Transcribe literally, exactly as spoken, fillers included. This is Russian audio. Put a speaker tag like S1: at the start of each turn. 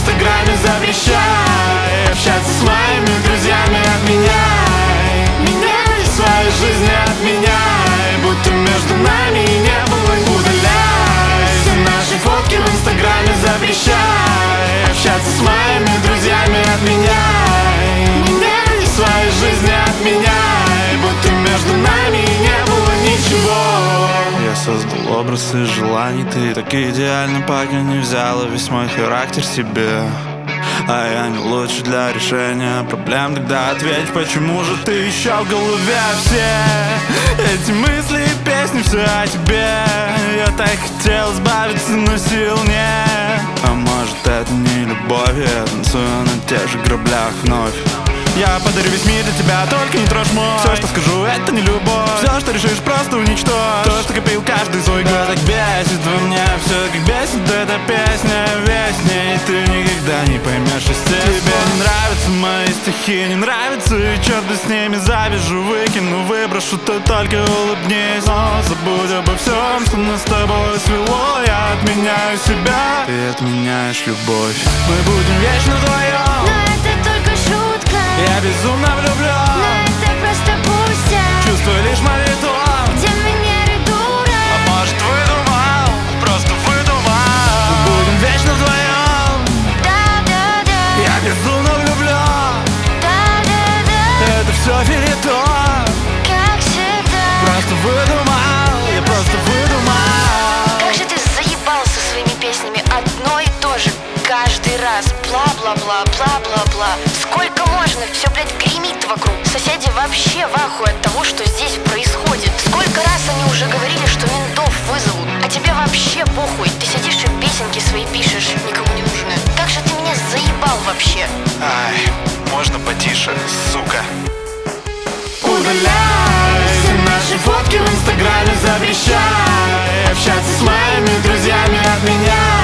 S1: инстаграме запрещай общаться с моими друзьями, отменяй меня из своей жизни, отменяй, будто между нами и не было. Удаляй все наши фотки в инстаграме, запрещай общаться с моими друзьями, отменяй меня из своей жизни, отменяй, будто между нами и не было ничего.
S2: Я создал образ из желаний, ты так идеально, пока не взяла весь мой характер себе. А я не лучше для решения проблем. Тогда ответь, почему же ты еще в голове? Все эти мысли и песни, все о тебе. Я так хотел избавиться, но сил нет. А может это не любовь, я танцую на тех же граблях вновь. Я подарю весь мир для тебя, только не трожь мой. Все, что скажу, это не любовь. Все, что решишь, просто уничтожь. То, что копил каждый свой год. Так бесит во мне все, как бесит эта песня. Весь ней ты никогда не поймешь из тех. Тебе не нравятся мои стихи, не нравится, и черт бы с ними, завяжу, выкину, выброшу, ты только улыбнись. Но забудь обо всем, что нас с тобой свело. Я отменяю себя, ты отменяешь любовь. Мы будем вечно вдвоем,
S3: но это только шутка.
S2: Я безумно влюблен,
S3: но это просто пустяк.
S2: чувствую лишь мавитон.
S3: Где манеры дура?
S2: А может выдумал, просто выдумал. Мы будем вечно вдвоем,
S3: Да-да-да,
S2: я безумно влюблен.
S3: да-да-да,
S2: Это все филитон,
S3: как всегда.
S2: просто выдумал, я просто выдумал.
S3: Как же ты заебал со своими песнями, одно и то же каждый раз. Бла-бла-бла, бла-бла-бла. Сколько можно? Все, блядь, гремит вокруг. Соседи вообще в ахуе от того, что здесь происходит. Сколько раз они уже говорили, что ментов вызовут, а тебе вообще похуй. Ты сидишь и песенки свои пишешь, никому не нужны. Как же ты меня заебал вообще?
S2: Ай, можно потише, сука.
S1: Удаляй все наши фотки в инстаграме, запрещай общаться с моими друзьями, отменяй